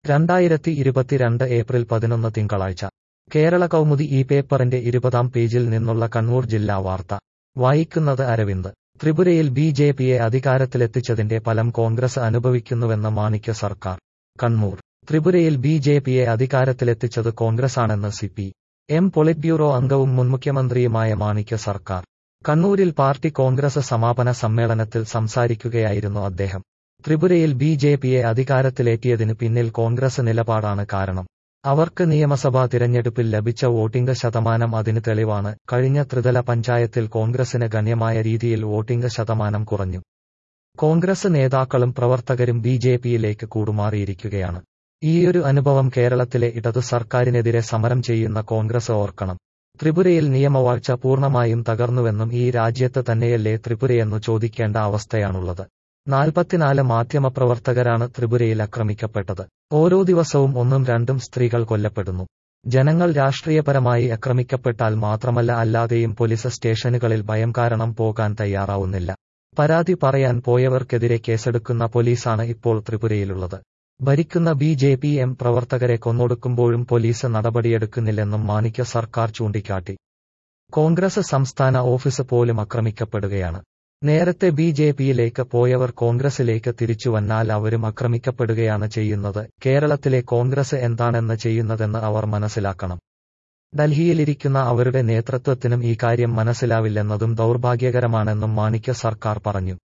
2022 April 11 തിങ്കളാഴ്ച കേരള കൗമുദി ഈ പേപ്പറിന്റെ 20-ാം പേജിൽ നിന്നുള്ള കണ്ണൂർ ജില്ലാ വാർത്ത വായിക്കുന്നത് അരവിന്ദ്. ത്രിപുരയിൽ ബി.ജെ.പിയെ അധികാരത്തിലെത്തിച്ചതിന്റെ ഫലം കോൺഗ്രസ് അനുഭവിക്കുന്നുവെന്ന് മാണിക്യ സർക്കാർ. കണ്ണൂർ. ത്രിപുരയിൽ ബി.ജെ.പിയെ അധികാരത്തിലെത്തിച്ചത് കോൺഗ്രസാണെന്ന് സി.പി.എം പൊളിറ്റ് ബ്യൂറോ അംഗവും മുൻ മുഖ്യമന്ത്രിയുമായ മാണിക്യ സർക്കാർ. കണ്ണൂരിൽ പാർട്ടി കോൺഗ്രസ് സമാപന സമ്മേളനത്തിൽ സംസാരിക്കുകയായിരുന്നു അദ്ദേഹം. ത്രിപുരയിൽ ബി.ജെ.പിയെ അധികാരത്തിലേറ്റിയതിന് പിന്നിൽ കോൺഗ്രസ് നിലപാടാണ് കാരണം. അവർക്ക് നിയമസഭാ തിരഞ്ഞെടുപ്പിൽ ലഭിച്ച വോട്ടിംഗ് ശതമാനം അതിന് തെളിവാണ്. കഴിഞ്ഞ ത്രിതല പഞ്ചായത്തിൽ കോൺഗ്രസിന് ഗണ്യമായ രീതിയിൽ വോട്ടിംഗ് ശതമാനം കുറഞ്ഞു. കോൺഗ്രസ് നേതാക്കളും പ്രവർത്തകരും ബി.ജെ.പിയിലേക്ക് കൂടുമാറിയിരിക്കുകയാണ്. ഈയൊരു അനുഭവം കേരളത്തിലെ ഇടതു സർക്കാരിനെതിരെ സമരം ചെയ്യുന്ന കോൺഗ്രസ് ഓർക്കണം. ത്രിപുരയിൽ നിയമവാഴ്ച പൂർണ്ണമായും തകർന്നുവെന്നും ഈ രാജ്യത്ത് തന്നെയല്ലേ ത്രിപുരയെന്നു ചോദിക്കേണ്ട അവസ്ഥയാണുള്ളത്. 44 മാധ്യമപ്രവർത്തകരാണ് ത്രിപുരയിൽ ആക്രമിക്കപ്പെട്ടത്. ഓരോ ദിവസവും 1-2 സ്ത്രീകൾ കൊല്ലപ്പെടുന്നു. ജനങ്ങൾ രാഷ്ട്രീയപരമായി ആക്രമിക്കപ്പെട്ടാൽ മാത്രമല്ല അല്ലാതെയും പോലീസ് സ്റ്റേഷനുകളിൽ ഭയം കാരണം പോകാൻ തയ്യാറാവുന്നില്ല. പരാതി പറയാൻ പോയവർക്കെതിരെ കേസെടുക്കുന്ന പോലീസാണ് ഇപ്പോൾ ത്രിപുരയിലുള്ളത്. ഭരിക്കുന്ന ബി.ജെ.പി.എം പ്രവർത്തകരെ കൊന്നൊടുക്കുമ്പോഴും പോലീസ് നടപടിയെടുക്കുന്നില്ലെന്നും മാണിക്യ സർക്കാർ ചൂണ്ടിക്കാട്ടി. കോൺഗ്രസ് സംസ്ഥാന ഓഫീസ് പോലും ആക്രമിക്കപ്പെടുകയാണ്. നേരത്തെ ബി.ജെ.പിയിലേക്ക് പോയവർ കോൺഗ്രസിലേക്ക് തിരിച്ചുവന്നാൽ അവരും ആക്രമിക്കപ്പെടുകയാണ് ചെയ്യുന്നത്. കേരളത്തിലെ കോൺഗ്രസ് എന്താണെന്ന് ചെയ്യുന്നതെന്ന് അവർ മനസ്സിലാക്കണം. ഡൽഹിയിലിരിക്കുന്ന അവരുടെ നേതൃത്വത്തിനും ഈ കാര്യം മനസ്സിലാവില്ലെന്നതും ദൗർഭാഗ്യകരമാണെന്നും മാണിക്യ സർക്കാർ പറഞ്ഞു.